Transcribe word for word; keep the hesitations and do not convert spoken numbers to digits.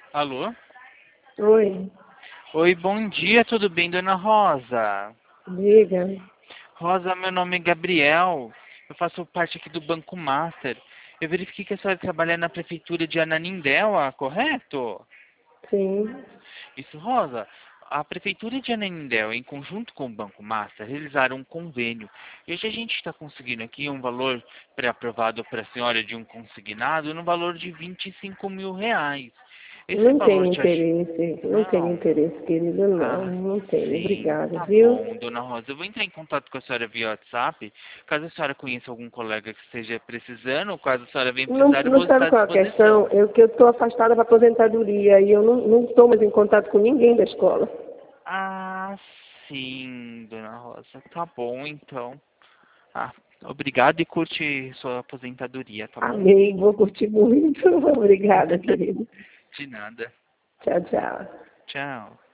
Alô? Oi, Oi, bom dia, tudo bem, dona Rosa? diga. Rosa, meu nome é Gabriel, eu faço parte aqui do Banco Master. Eu verifiquei que a senhora trabalha na prefeitura de Ananindeua, correto? Sim. Isso, Rosa. A prefeitura de Ananindeua, em conjunto com o Banco Master, realizaram um convênio. E hoje a gente está conseguindo aqui um valor pré-aprovado para a senhora de um consignado no valor de vinte e cinco mil reais. Esse Não tenho valor te ajuda? interesse, não tenho Não. interesse, querida, não, Ah, não tenho. sim, Obrigada, tá viu? bom, dona Rosa. Eu vou entrar em contato com a senhora via WhatsApp. Caso a senhora conheça algum colega que esteja precisando, ou caso a senhora venha Não, precisar, eu não vou estar sabe à qual a questão? disposição. É que eu estou afastada da aposentadoria e eu não, não estou mais em contato com ninguém da escola. Ah, sim, dona Rosa. Tá bom, então. Ah, obrigado e curte sua aposentadoria, tá bom? Amei, vou curtir muito. Obrigada, querido. De nada. Tchau, tchau. Tchau.